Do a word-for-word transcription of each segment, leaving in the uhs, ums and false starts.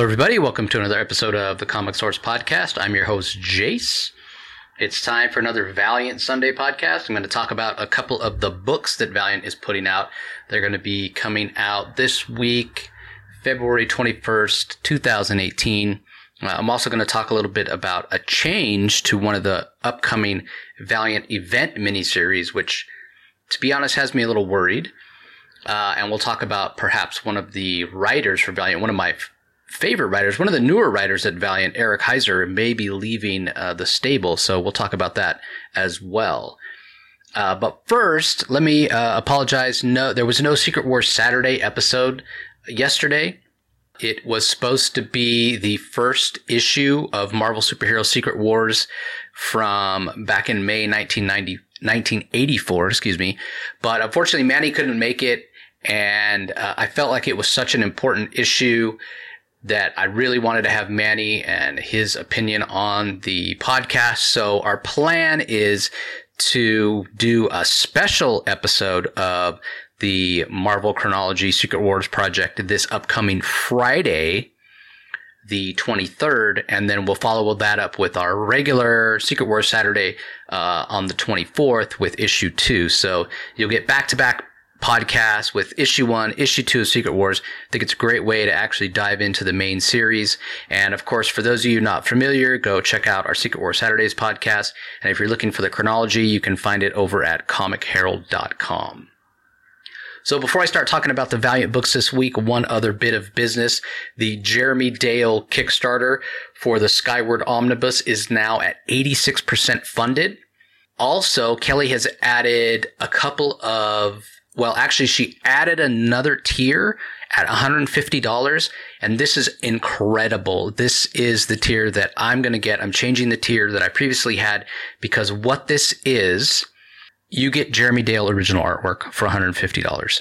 everybody. Welcome to another episode of the Comic Source Podcast. I'm your host, Jace. It's time for another Valiant Sunday podcast. I'm going to talk about a couple of the books that Valiant is putting out. They're going to be coming out this week, February twenty-first, twenty eighteen. Uh, I'm also going to talk a little bit about a change to one of the upcoming Valiant event miniseries, which, to be honest, has me a little worried. Uh, and we'll talk about perhaps one of the writers for Valiant, one of my f- favorite writers, one of the newer writers at Valiant, Eric Heiser, may be leaving uh, the stable. So we'll talk about that as well. Uh, but first, let me uh, apologize. No, there was no Secret Wars Saturday episode yesterday. It was supposed to be the first issue of Marvel Superhero Secret Wars from back in May nineteen ninety, nineteen eighty-four, excuse me. But unfortunately, Manny couldn't make it. And uh, I felt like it was such an important issue that I really wanted to have Manny and his opinion on the podcast. So our plan is to do a special episode of the Marvel Chronology Secret Wars project this upcoming Friday, the twenty-third, and then we'll follow that up with our regular Secret Wars Saturday uh, on the twenty-fourth with issue two. So you'll get back-to-back podcasts with issue one, issue two of Secret Wars. I think it's a great way to actually dive into the main series. And of course, for those of you not familiar, go check out our Secret Wars Saturdays podcast. And if you're looking for the chronology, you can find it over at comic herald dot com. So before I start talking about the Valiant books this week, one other bit of business. The Jeremy Dale Kickstarter for the Skyward Omnibus is now at eighty-six percent funded. Also, Kelly has added a couple of Well, actually, she added another tier at one hundred fifty dollars, and this is incredible. This is the tier that I'm going to get. I'm changing the tier that I previously had because what this is, you get Jeremy Dale original artwork for one hundred fifty dollars.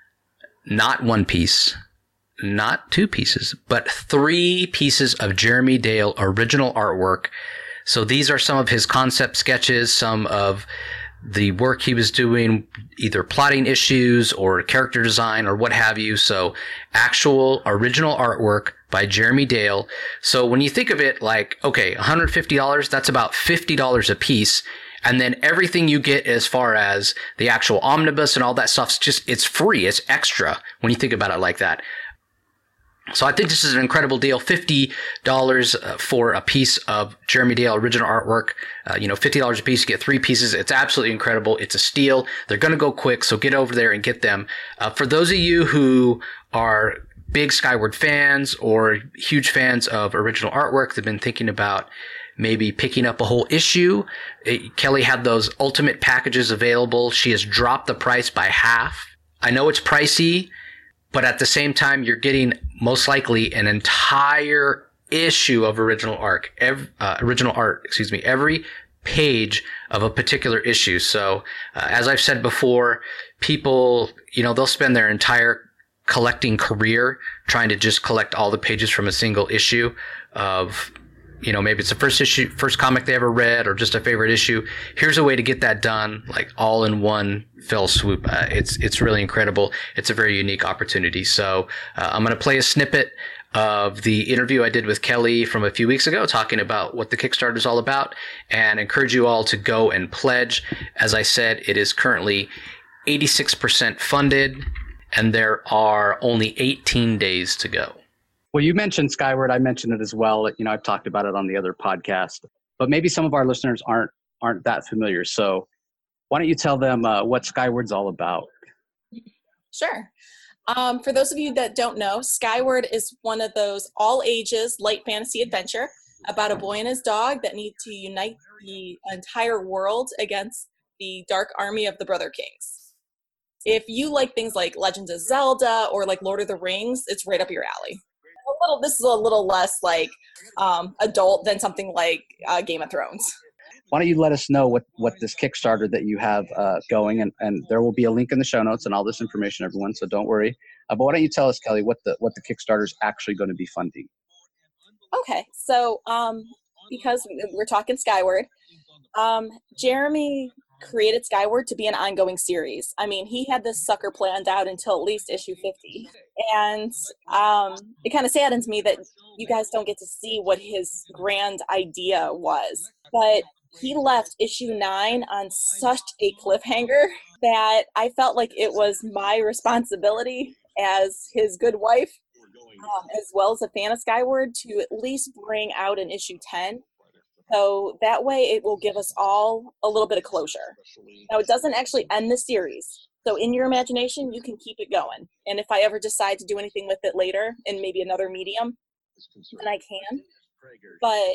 Not one piece, not two pieces, but three pieces of Jeremy Dale original artwork. So these are some of his concept sketches, some of the work he was doing, either plotting issues or character design or what have you. So actual original artwork by Jeremy Dale. So when you think of it like, okay, one hundred fifty dollars, that's about fifty dollars a piece. And then everything you get as far as the actual omnibus and all that stuff's just, it's free. It's extra when you think about it like that. So I think this is an incredible deal. fifty dollars for a piece of Jeremy Dale original artwork. Uh, you know, fifty dollars a piece, you get three pieces. It's absolutely incredible. It's a steal. They're going to go quick, so get over there and get them. Uh, for those of you who are big Skyward fans or huge fans of original artwork, they've been thinking about maybe picking up a whole issue. It, Kelly had those ultimate packages available. She has dropped the price by half. I know it's pricey, but at the same time, you're getting most likely an entire issue of original art, every, uh, original art, excuse me, every page of a particular issue. So, uh, as I've said before, people, you know, they'll spend their entire collecting career trying to just collect all the pages from a single issue of, you know, maybe it's the first issue, first comic they ever read or just a favorite issue. Here's a way to get that done, like all in one fell swoop. Uh, it's, it's really incredible. It's a very unique opportunity. So, uh, I'm going to play a snippet of the interview I did with Kelly from a few weeks ago, talking about what the Kickstarter is all about, and encourage you all to go and pledge. As I said, it is currently eighty-six percent funded, and there are only eighteen days to go. Well, you mentioned Skyward. I mentioned it as well. You know, I've talked about it on the other podcast, but maybe some of our listeners aren't aren't that familiar. So why don't you tell them uh, what Skyward's all about? Sure. Um, for those of you that don't know, Skyward is one of those all-ages light fantasy adventure about a boy and his dog that need to unite the entire world against the dark army of the Brother Kings. If you like things like Legends of Zelda or like Lord of the Rings, it's right up your alley. A little, this is a little less like um, adult than something like uh, Game of Thrones. Why don't you let us know what, what this Kickstarter that you have uh, going, and, and there will be a link in the show notes and all this information, everyone, so don't worry. Uh, but why don't you tell us, Kelly, what the what the Kickstarter is actually going to be funding? Okay, so um, because we're talking Skyward, um, Jeremy created Skyward to be an ongoing series. I mean, he had this sucker planned out until at least issue fifty. And um, it kind of saddens me that you guys don't get to see what his grand idea was. But he left issue nine on such a cliffhanger that I felt like it was my responsibility as his good wife, um, as well as a fan of Skyward, to at least bring out an issue ten. So that way it will give us all a little bit of closure. Now, it doesn't actually end the series. So in your imagination, you can keep it going. And if I ever decide to do anything with it later in maybe another medium, then I can. But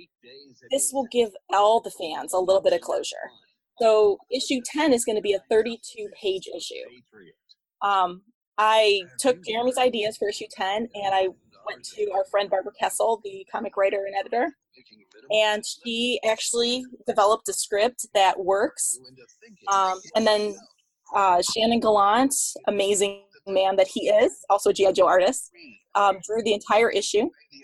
this will give all the fans a little bit of closure. So issue ten is going to be a thirty-two page issue. Um, I took Jeremy's ideas for issue ten, and I went to our friend Barbara Kessel, the comic writer and editor, and she actually developed a script that works. Um, and then uh, Shannon Gallant, amazing man that he is, also a G I. Joe artist, um, drew the entire issue.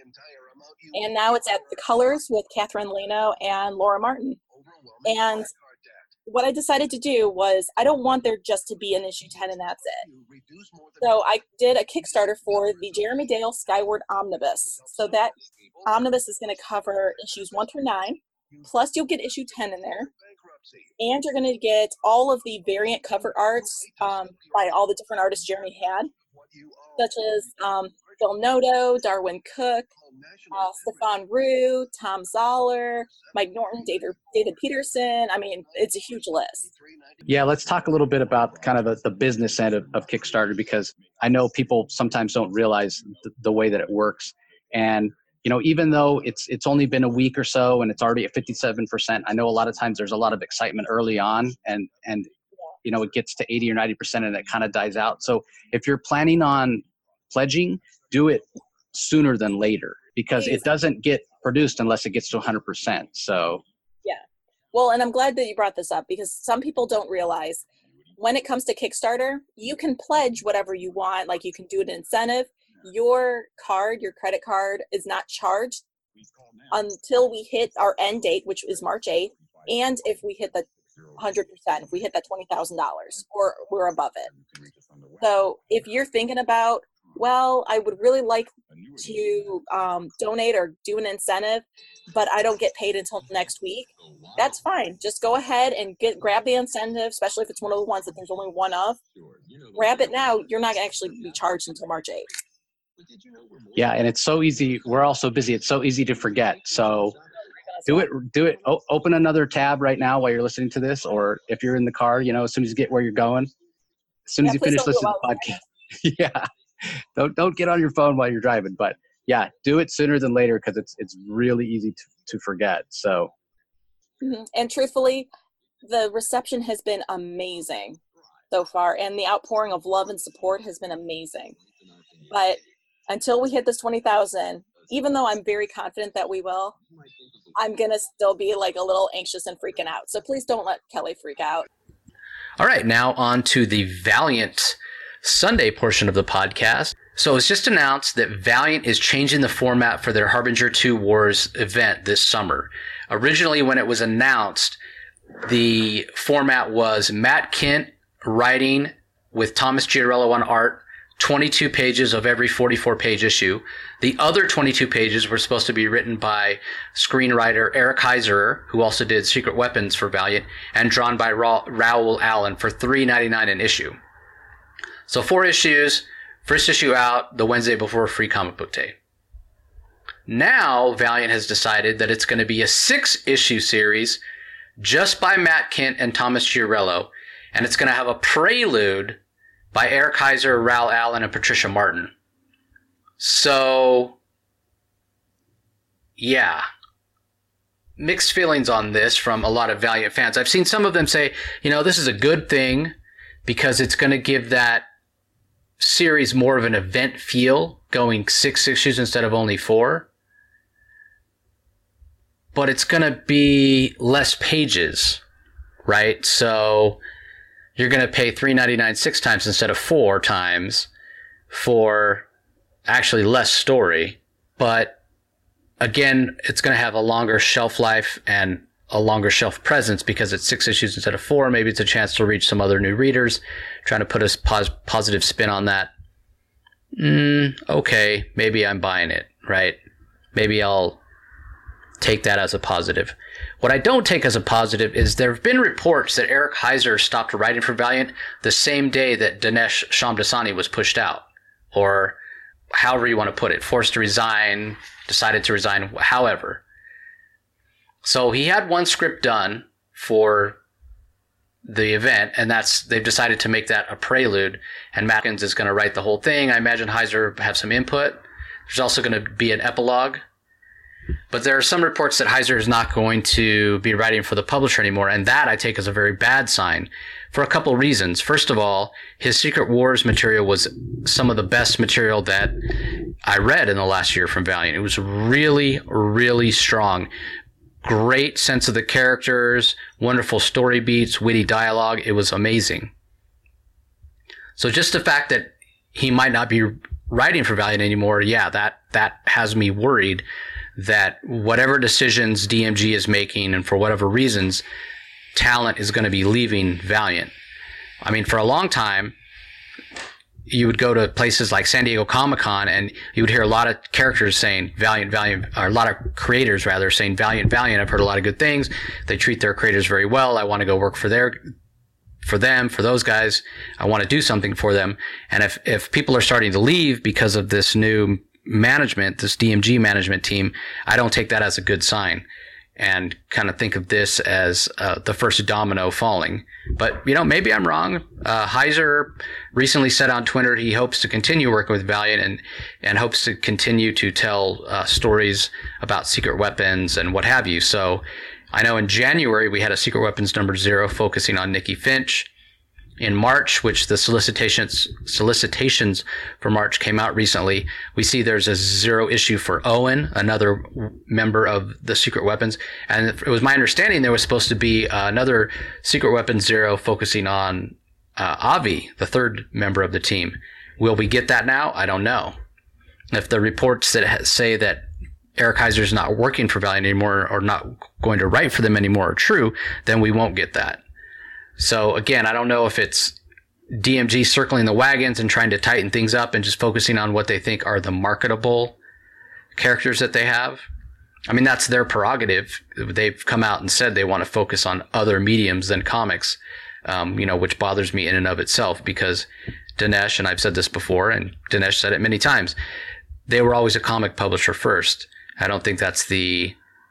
And now it's at the colors with Catherine Leno and Laura Martin. And what I decided to do was, I don't want there just to be an issue ten and that's it. So I did a Kickstarter for the Jeremy Dale Skyward Omnibus. So that omnibus is going to cover issues one through nine, plus you'll get issue ten in there. And you're going to get all of the variant cover arts um, by all the different artists Jeremy had, such as um, Phil Noto, Darwin Cook, uh, Stefan Rue, Tom Zoller, Mike Norton, David, David Peterson. I mean, it's a huge list. Yeah, let's talk a little bit about kind of the, the business end of, of Kickstarter, because I know people sometimes don't realize the, the way that it works. And, you know, even though it's it's only been a week or so and it's already at fifty-seven percent, I know a lot of times there's a lot of excitement early on, and, and you know, it gets to eighty or ninety percent and it kind of dies out. So if you're planning on pledging, do it sooner than later, because it doesn't get produced unless it gets to one hundred percent. So yeah. Well, and I'm glad that you brought this up, because some people don't realize when it comes to Kickstarter, you can pledge whatever you want. Like, you can do an incentive. Your card, your credit card, is not charged until we hit our end date, which is March eighth. And if we hit the one hundred percent, if we hit that twenty thousand dollars or we're above it. So if you're thinking about, well, I would really like to um, donate or do an incentive, but I don't get paid until next week, that's fine. Just go ahead and get grab the incentive, especially if it's one of the ones that there's only one of. Grab it now. You're not going to actually be charged until March eighth. Yeah, and it's so easy. We're all so busy. It's so easy to forget. So do it. Do it. O- open another tab right now while you're listening to this, or if you're in the car, you know, as soon as you get where you're going, as soon as Yeah, you please finish don't do listening it to the podcast. Yeah. Don't don't get on your phone while you're driving, but yeah, do it sooner than later, because it's it's really easy to, to forget. So, mm-hmm. And truthfully, the reception has been amazing so far, and the outpouring of love and support has been amazing. But until we hit this twenty thousand, even though I'm very confident that we will, I'm gonna still be like a little anxious and freaking out. So please don't let Kelly freak out. All right, now on to the Valiant Sunday portion of the podcast. So it's just announced that Valiant is changing the format for their Harbinger two Wars event this summer. Originally, when it was announced, the format was Matt Kindt writing with Thomas Giarello on art, twenty-two pages of every forty-four page issue. The other twenty-two pages were supposed to be written by screenwriter Eric Heiserer, who also did Secret Weapons for Valiant, and drawn by Ra- Raoul Allen for three dollars and ninety-nine cents an issue. So four issues, first issue out the Wednesday before Free Comic Book Day. Now Valiant has decided that it's going to be a six-issue series just by Matt Kindt and Thomas Giarello, and it's going to have a prelude by Eric Heiser, Raoul Allen, and Patricia Martin. So, yeah. Mixed feelings on this from a lot of Valiant fans. I've seen some of them say, you know, this is a good thing because it's going to give that series more of an event feel, going six issues instead of only four. But it's going to be less pages, right? So you're going to pay three dollars and ninety-nine cents six times instead of four times for actually less story. But again, it's going to have a longer shelf life and a longer shelf presence because it's six issues instead of four. Maybe it's a chance to reach some other new readers, trying to put a pos- positive spin on that. Mm, okay, maybe I'm buying it, right? Maybe I'll take that as a positive. What I don't take as a positive is there have been reports that Eric Heiser stopped writing for Valiant the same day that Dinesh Shamdasani was pushed out, or however you want to put it, forced to resign, decided to resign, however. So he had one script done for the event, and that's they've decided to make that a prelude, and Matkins is going to write the whole thing. I imagine Heiser have some input. There's also going to be an epilogue. But there are some reports that Heiser is not going to be writing for the publisher anymore, and that I take as a very bad sign for a couple of reasons. First of all, his Secret Wars material was some of the best material that I read in the last year from Valiant. It was really, really strong. Great sense of the characters, wonderful story beats, witty dialogue. It was amazing. So just the fact that he might not be writing for Valiant anymore, yeah, that, that has me worried that whatever decisions D M G is making and for whatever reasons, talent is going to be leaving Valiant. I mean, for a long time, you would go to places like San Diego Comic-Con and you would hear a lot of characters saying Valiant, Valiant, or a lot of creators rather saying Valiant, Valiant. I've heard a lot of good things. They treat their creators very well. I want to go work for their, for them, for those guys. I want to do something for them. And if, if people are starting to leave because of this new management, this D M G management team, I don't take that as a good sign, and kind of think of this as uh, the first domino falling. But, you know, maybe I'm wrong. Uh, Heiser recently said on Twitter he hopes to continue working with Valiant and, and hopes to continue to tell uh, stories about secret weapons and what have you. So I know in January we had a Secret Weapons number zero focusing on Nikki Finch. In March, which the solicitations solicitations for March came out recently, we see there's a zero issue for Owen, another member of the Secret Weapons. And it was my understanding there was supposed to be uh, another Secret Weapons zero focusing on uh, Avi, the third member of the team. Will we get that now? I don't know. If the reports that say that Eric Heiser is not working for Valiant anymore or not going to write for them anymore are true, then we won't get that. So again, I don't know if it's D M G circling the wagons and trying to tighten things up and just focusing on what they think are the marketable characters that they have. I mean, that's their prerogative. They've come out and said they want to focus on other mediums than comics, um, you know, which bothers me in and of itself because Dinesh, and I've said this before, and Dinesh said it many times, they were always a comic publisher first. I don't think that's the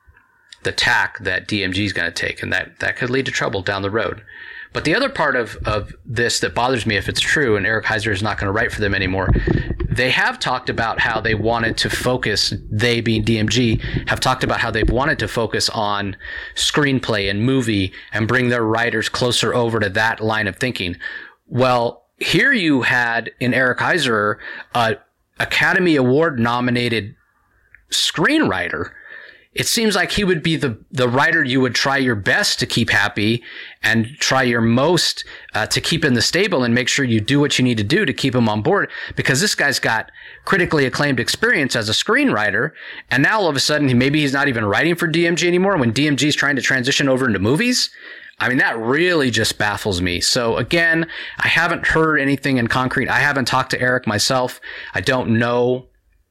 the tack that D M G is going to take, and that, that could lead to trouble down the road. But the other part of, of this that bothers me, if it's true, and Eric Heiser is not going to write for them anymore, they have talked about how they wanted to focus, they being D M G, have talked about how they've wanted to focus on screenplay and movie and bring their writers closer over to that line of thinking. Well, here you had in Eric Heiser, a Academy Award nominated screenwriter. It seems like he would be the, the writer you would try your best to keep happy and try your most uh, to keep in the stable and make sure you do what you need to do to keep him on board, because this guy's got critically acclaimed experience as a screenwriter. And now all of a sudden, maybe he's not even writing for D M G anymore when D M G is trying to transition over into movies. I mean, that really just baffles me. So again, I haven't heard anything in concrete. I haven't talked to Eric myself. I don't know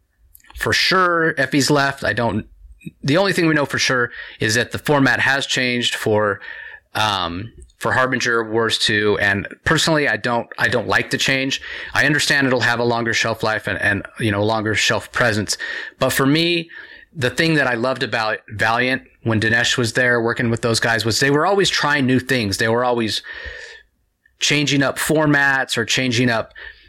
for sure if he's left. I don't. The only thing we know for sure is that the format has changed for um, for Harbinger Wars two, and personally, I don't I don't like the change. I understand it'll have a longer shelf life and, and you know longer shelf presence, but for me, the thing that I loved about Valiant when Dinesh was there working with those guys was they were always trying new things. They were always changing up formats or changing up,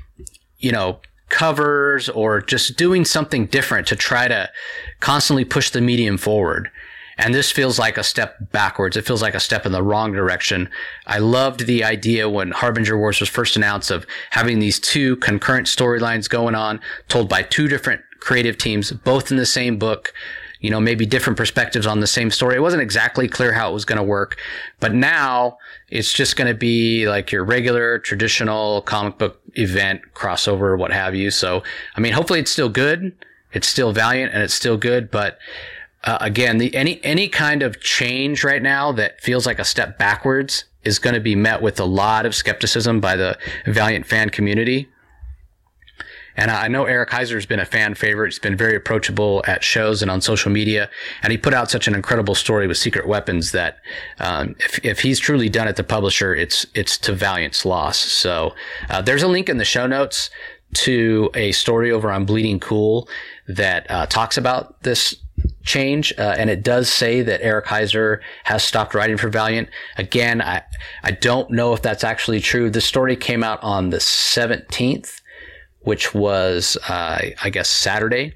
you know, covers or just doing something different to try to constantly push the medium forward. And this feels like a step backwards. It feels like a step in the wrong direction. I loved the idea when Harbinger Wars was first announced of having these two concurrent storylines going on, told by two different creative teams, both in the same book, you know, maybe different perspectives on the same story. It wasn't exactly clear how it was going to work, but now it's just going to be like your regular traditional comic book event crossover, what have you. So, I mean, hopefully it's still good. It's still Valiant and it's still good, but uh, again, the any any kind of change right now that feels like a step backwards is going to be met with a lot of skepticism by the Valiant fan community. And I know Eric Heiser has been a fan favorite. He's been very approachable at shows and on social media. And he put out such an incredible story with Secret Weapons that um, if, if he's truly done at the publisher, it's it's to Valiant's loss. So uh, there's a link in the show notes to a story over on Bleeding Cool that uh, talks about this change. Uh, and it does say that Eric Heiser has stopped writing for Valiant. Again, I, I don't know if that's actually true. This story came out on the seventeenth. Which was, uh, I guess, Saturday.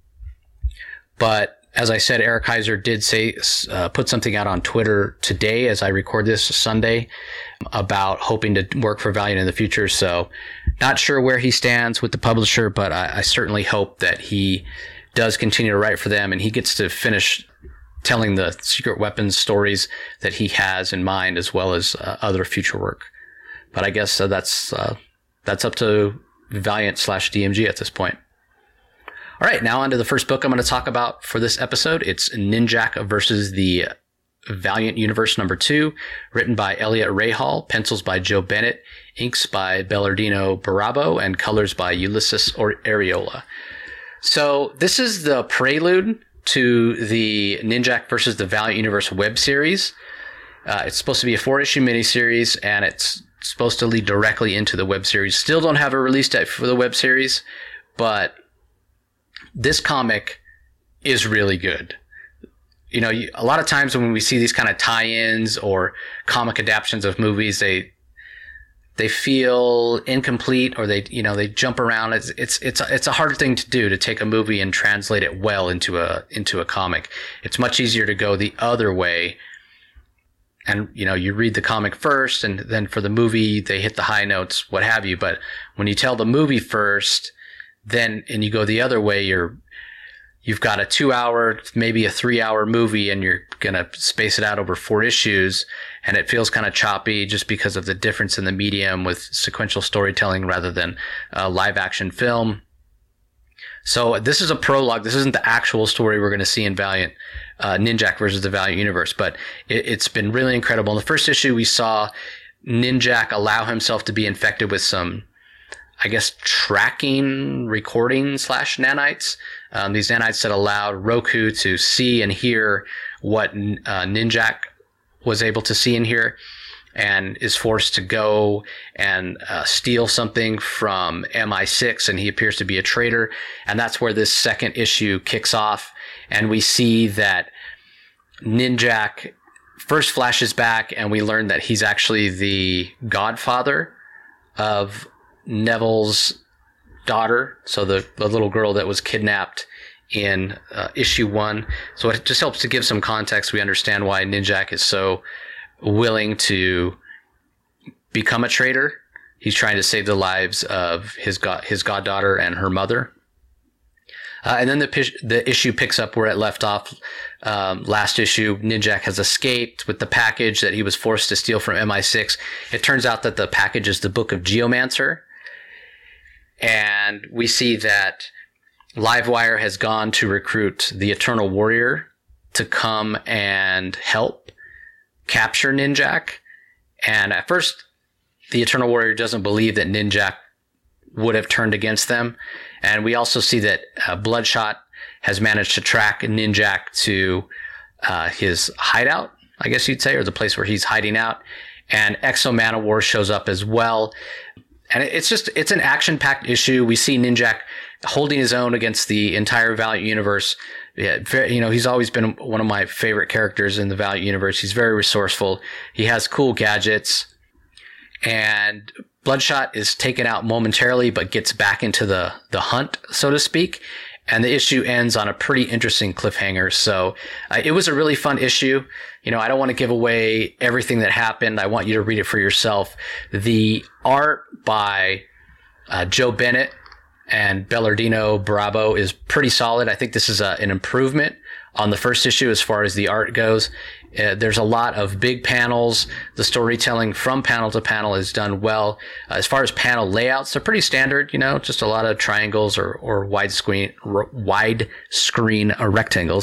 But as I said, Eric Heiser did say, uh, put something out on Twitter today as I record this Sunday about hoping to work for Valiant in the future. So not sure where he stands with the publisher, but I, I certainly hope that he does continue to write for them and he gets to finish telling the Secret Weapons stories that he has in mind, as well as uh, other future work. But I guess uh, that's uh, that's up to Valiant slash D M G at this point. All right, now on to the first book I'm going to talk about for this episode. It's Ninjak versus the Valiant Universe number two, written by Elliot Rahal, pencils by Joe Bennett, inks by Bellardino Barabo, and colors by Ulysses Areola. So this is the prelude to the Ninjak versus the Valiant Universe web series. Uh, it's supposed to be a four-issue miniseries, and it's supposed to lead directly into the web series. Still don't have a release date for the web series, but this comic is really good. You know, you, a lot of times when we see these kind of tie-ins or comic adaptations of movies, they they feel incomplete, or they you know they jump around. It's it's it's a, it's a hard thing to do, to take a movie and translate it well into a into a comic. It's much easier to go the other way. And, you know, you read the comic first, and then for the movie, they hit the high notes, what have you. But when you tell the movie first, then, and you go the other way, you're, you've got a two hour, maybe a three hour movie, and you're going to space it out over four issues. And it feels kind of choppy just because of the difference in the medium with sequential storytelling rather than uh, live action film. So this is a prologue. This isn't the actual story we're going to see in Valiant, uh, Ninjak versus the Valiant Universe, but it, it's been really incredible. In the first issue, we saw Ninjak allow himself to be infected with some, I guess, tracking, recording slash nanites. Um, these nanites that allowed Roku to see and hear what uh, Ninjak was able to see and hear, and is forced to go and uh, steal something from M I six, and he appears to be a traitor. And that's where this second issue kicks off. And we see that Ninjak first flashes back, and we learn that he's actually the godfather of Neville's daughter, so the, the little girl that was kidnapped in uh, issue one. So it just helps to give some context. We understand why Ninjak is so willing to become a traitor. He's trying to save the lives of his god, his goddaughter and her mother. Uh, and then the the issue picks up where it left off. Um, last issue, Ninjak has escaped with the package that he was forced to steal from M I six. It turns out that the package is the Book of Geomancer. And we see that Livewire has gone to recruit the Eternal Warrior to come and help capture Ninjak. And at first, the Eternal Warrior doesn't believe that Ninjak would have turned against them. And we also see that uh, Bloodshot has managed to track Ninjak to uh, his hideout, I guess you'd say, or the place where he's hiding out. And Exo Manowar shows up as well. And it's just, it's an action-packed issue. We see Ninjak holding his own against the entire Valiant universe. Yeah, very, you know, he's always been one of my favorite characters in the Valiant universe. He's very resourceful. He has cool gadgets. And Bloodshot is taken out momentarily, but gets back into the, the hunt, so to speak. And the issue ends on a pretty interesting cliffhanger. So uh, it was a really fun issue. You know, I don't want to give away everything that happened. I want you to read it for yourself. The art by uh, Joe Bennett and Bellardino Barabo is pretty solid. I think this is a, an improvement on the first issue as far as the art goes. Uh, there's a lot of big panels. The storytelling from panel to panel is done well. Uh, as far as panel layouts, they're pretty standard, you know, just a lot of triangles or, or wide screen, r- wide screen uh, rectangles.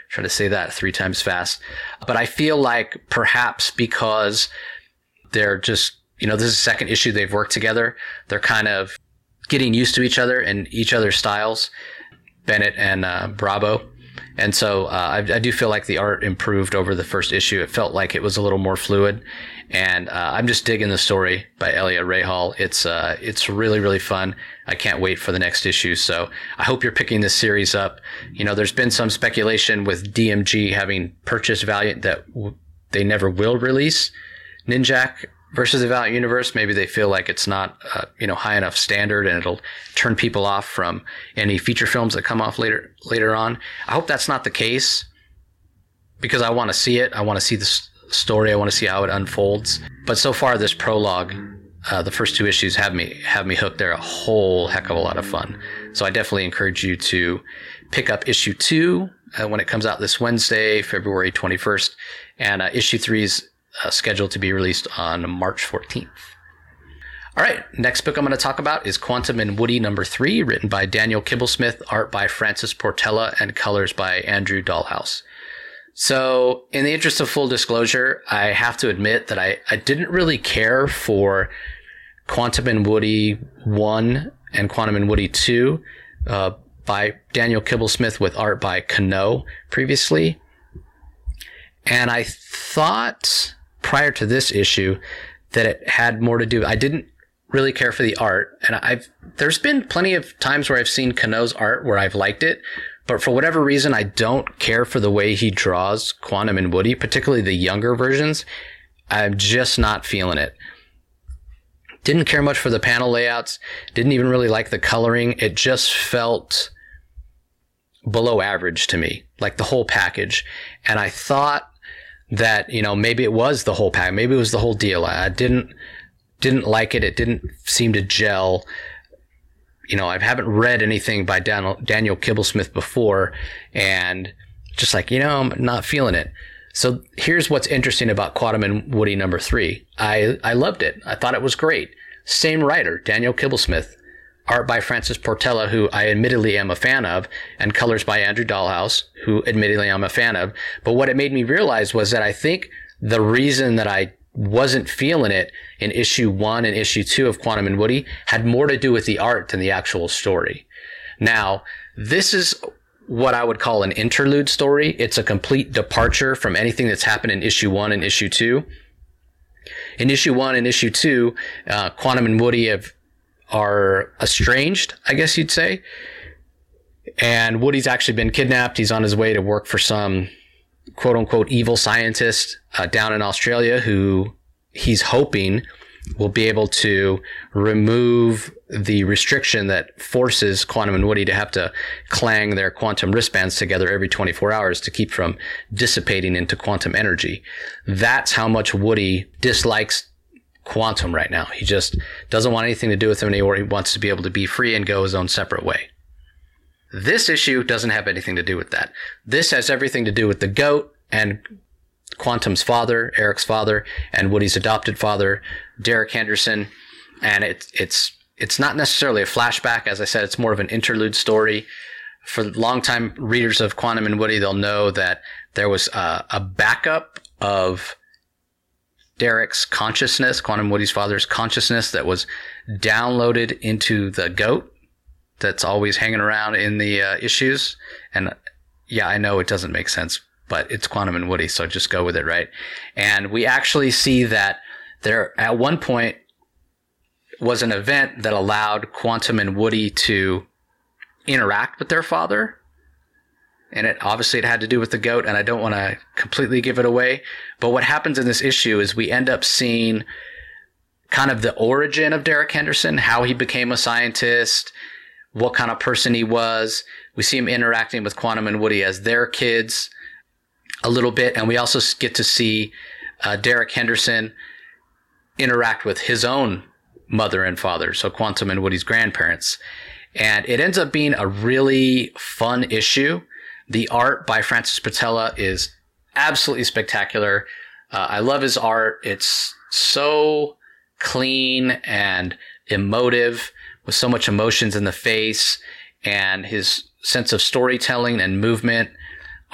Try to say that three times fast. But I feel like perhaps because they're just, you know, this is the second issue they've worked together, they're kind of getting used to each other and each other's styles, Bennett and uh, Bravo. And so uh, I, I do feel like the art improved over the first issue. It felt like it was a little more fluid. And uh, I'm just digging the story by Elliot Rahal. It's uh, it's really, really fun. I can't wait for the next issue. So I hope you're picking this series up. You know, there's been some speculation with D M G having purchased Valiant that w- they never will release Ninjak versus the Valiant Universe. Maybe they feel like it's not, uh, you know, high enough standard and it'll turn people off from any feature films that come off later later on. I hope that's not the case because I want to see it. I want to see the s- story. I want to see how it unfolds. But so far, this prologue, uh, the first two issues have me have me hooked. They're a whole heck of a lot of fun. So I definitely encourage you to pick up issue two uh, when it comes out this Wednesday, February twenty-first, and uh, issue three is Uh, scheduled to be released on March fourteenth. All right, next book I'm going to talk about is Quantum and Woody number three, written by Daniel Kibblesmith, art by Francis Portela, and colors by Andrew Dahlhaus. So, in the interest of full disclosure, I have to admit that I, I didn't really care for Quantum and Woody one and Quantum and Woody two uh, by Daniel Kibblesmith with art by Kano previously. And I thought prior to this issue that it had more to do. I didn't really care for the art, and I've there's been plenty of times where I've seen Kano's art where I've liked it, but for whatever reason I don't care for the way he draws Quantum and Woody, particularly the younger versions. I'm just not feeling it. Didn't care much for the panel layouts, didn't even really like the coloring. It just felt below average to me, like the whole package. And I thought that, you know, maybe it was the whole pack. Maybe it was the whole deal. I didn't, didn't like it. It didn't seem to gel. You know, I haven't read anything by Daniel, Daniel Kibblesmith before, and just like, you know, I'm not feeling it. So here's what's interesting about Quantum and Woody number three. I, I loved it. I thought it was great. Same writer, Daniel Kibblesmith. Art by Francis Portela, who I admittedly am a fan of, and colors by Andrew Dahlhaus, who admittedly I'm a fan of. But what it made me realize was that I think the reason that I wasn't feeling it in issue one and issue two of Quantum and Woody had more to do with the art than the actual story. Now, this is what I would call an interlude story. It's a complete departure from anything that's happened in issue one and issue two. In issue one and issue two, uh, Quantum and Woody have are estranged, I guess you'd say. And Woody's actually been kidnapped. He's on his way to work for some quote unquote evil scientist uh, down in Australia who he's hoping will be able to remove the restriction that forces Quantum and Woody to have to clang their quantum wristbands together every twenty-four hours to keep from dissipating into quantum energy. That's how much Woody dislikes Quantum right now. He just doesn't want anything to do with him anymore. He wants to be able to be free and go his own separate way. This issue doesn't have anything to do with that. This has everything to do with the goat and Quantum's father, Eric's father, and Woody's adopted father, Derek Henderson. And it, it's it's not necessarily a flashback. As I said, it's more of an interlude story. For longtime readers of Quantum and Woody, they'll know that there was a, a backup of Derek's consciousness, Quantum Woody's father's consciousness, that was downloaded into the goat that's always hanging around in the uh, issues. And yeah, I know it doesn't make sense, but it's Quantum and Woody, so just go with it, right? And we actually see that there, at one point, was an event that allowed Quantum and Woody to interact with their father. And it obviously it had to do with the goat, and I don't want to completely give it away. But what happens in this issue is we end up seeing kind of the origin of Derek Henderson, how he became a scientist, what kind of person he was. We see him interacting with Quantum and Woody as their kids a little bit, and we also get to see uh, Derek Henderson interact with his own mother and father, so Quantum and Woody's grandparents. And it ends up being a really fun issue. The art by Francis Portela is absolutely spectacular. Uh, I love his art. It's so clean and emotive, with so much emotions in the face, and his sense of storytelling and movement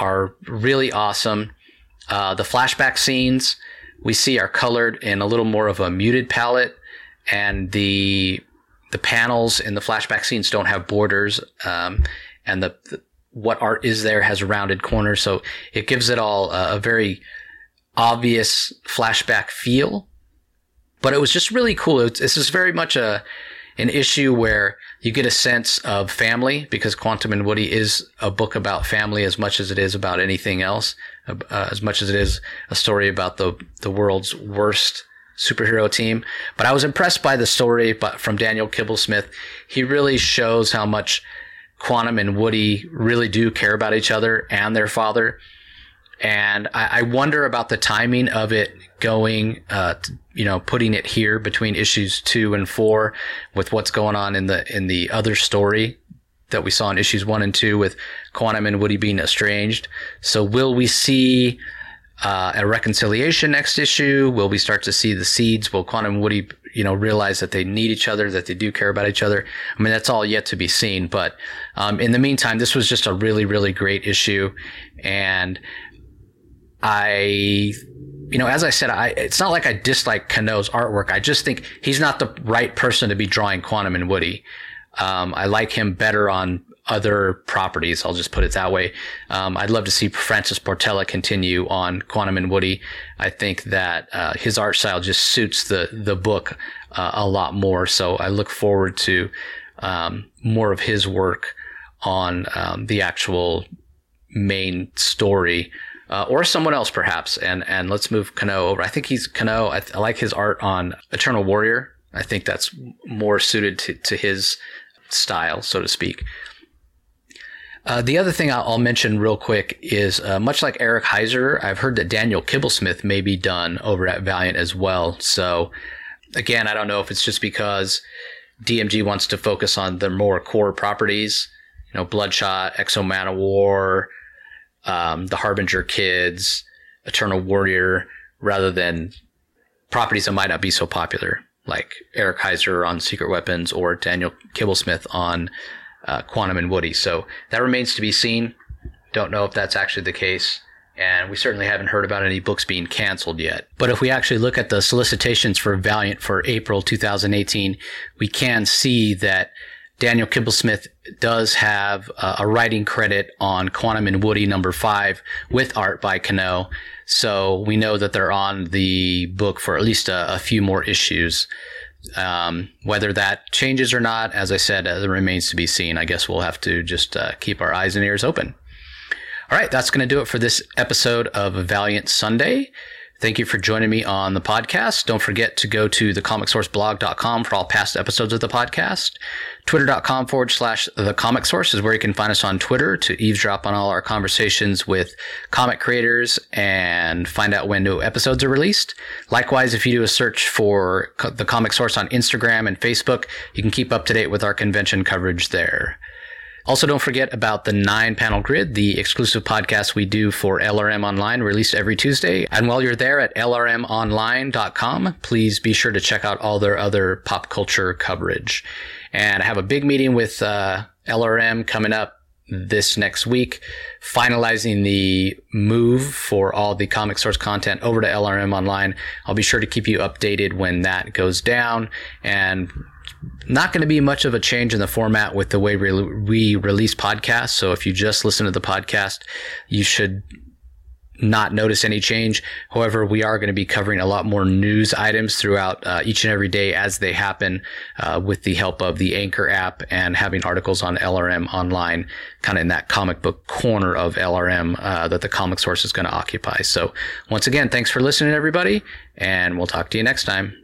are really awesome. Uh, the flashback scenes we see are colored in a little more of a muted palette, and the the panels in the flashback scenes don't have borders, um, and the, the what art is there has rounded corners, so it gives it all a, a very obvious flashback feel. But it was just really cool. It's, this is very much a an issue where you get a sense of family, because Quantum and Woody is a book about family as much as it is about anything else, uh, as much as it is a story about the the world's worst superhero team. But I was impressed by the story but from Daniel Kibblesmith. He really shows how much Quantum and Woody really do care about each other and their father. And I, I wonder about the timing of it going, uh, to, you know, putting it here between issues two and four with what's going on in the, in the other story that we saw in issues one and two with Quantum and Woody being estranged. So will we see, uh, a reconciliation next issue? Will we start to see the seeds? Will Quantum and Woody, you know, realize that they need each other, that they do care about each other? I mean, that's all yet to be seen. But, um, in the meantime, this was just a really, really great issue. And I, you know, as I said, I, it's not like I dislike Cano's artwork. I just think he's not the right person to be drawing Quantum and Woody. Um, I like him better on other properties. I'll just put it that way. Um, I'd love to see Francis Portela continue on Quantum and Woody. I think that, uh, his art style just suits the, the book, uh, a lot more. So I look forward to, um, more of his work on, um, the actual main story. Uh, or someone else, perhaps. And, and let's move Cano over. I think he's Cano. I, I like his art on Eternal Warrior. I think that's more suited to, to his style, so to speak. Uh, the other thing I'll, I'll mention real quick is, uh, much like Eric Heiser, I've heard that Daniel Kibblesmith may be done over at Valiant as well. So again, I don't know if it's just because D M G wants to focus on the more core properties, you know, Bloodshot, Exo Manowar, Um, the Harbinger Kids, Eternal Warrior, rather than properties that might not be so popular, like Eric Heiser on Secret Weapons or Daniel Kibblesmith on uh, Quantum and Woody. So that remains to be seen. Don't know if that's actually the case. And we certainly haven't heard about any books being canceled yet. But if we actually look at the solicitations for Valiant for April two thousand eighteen, we can see that Daniel Kibblesmith does have uh, a writing credit on Quantum and Woody number five with art by Cano. So we know that they're on the book for at least a, a few more issues. Um, whether that changes or not, as I said, uh, it remains to be seen. I guess we'll have to just uh, keep our eyes and ears open. All right, that's going to do it for this episode of Valiant Sunday. Thank you for joining me on the podcast. Don't forget to go to the comic source blog dot com for all past episodes of the podcast. Twitter.com forward slash the comic source is where you can find us on Twitter to eavesdrop on all our conversations with comic creators and find out when new episodes are released. Likewise, if you do a search for co- the comic source on Instagram and Facebook, you can keep up to date with our convention coverage there. Also, don't forget about the nine panel grid, the exclusive podcast we do for L R M Online, released every Tuesday. And while you're there at L R M online dot com, please be sure to check out all their other pop culture coverage. And I have a big meeting with uh, L R M coming up this next week, finalizing the move for all the Comic Source content over to L R M Online. I'll be sure to keep you updated when that goes down. And not going to be much of a change in the format with the way we, we release podcasts. So if you just listen to the podcast, you should not notice any change. However, we are going to be covering a lot more news items throughout uh, each and every day as they happen, uh, with the help of the Anchor app and having articles on L R M Online, kind of in that comic book corner of L R M uh, that the Comic Source is going to occupy. So once again, thanks for listening, everybody, and we'll talk to you next time.